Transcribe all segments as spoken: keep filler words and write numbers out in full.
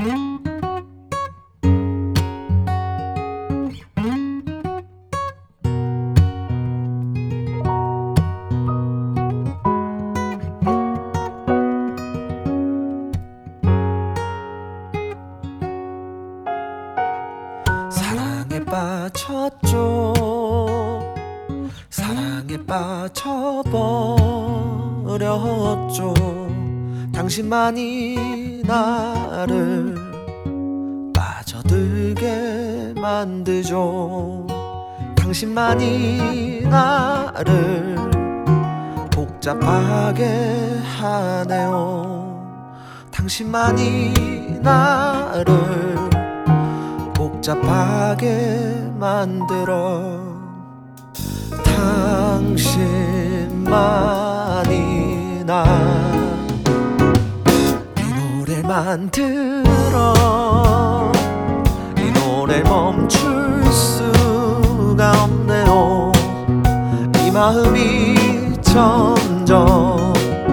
사랑에 빠졌죠. 사랑에 빠져버렸죠. 당신만이 나를 빠져들게 만들죠. 당신만이 나를 복잡하게 하네요. 당신만이 나를 복잡하게 만들어 당신만이 나 이 노래만 들어 이 노래 멈출 수가 없네요. 이 마음이 점점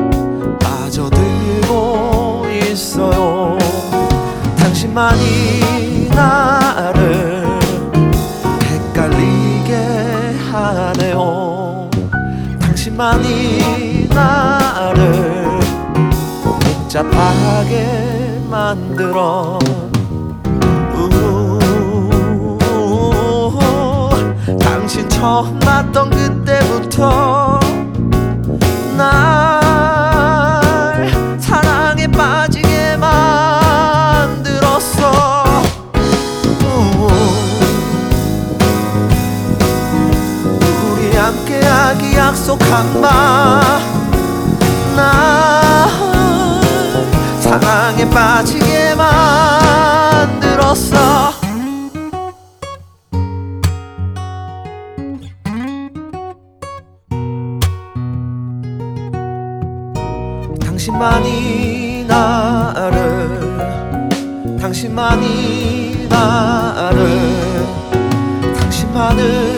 빠져들고 있어요. 당신만이 나를 헷갈리게 하네요. 당신만이 나를 복잡하게 만들어 우우우우 당신 처음 봤던 그때부터 날 사랑에 빠지게 만들었어. 우리 함께하기 약속한 바 날 사랑에 빠지게 만들었어. 당신만이 나를 당신만이 나를 당신만을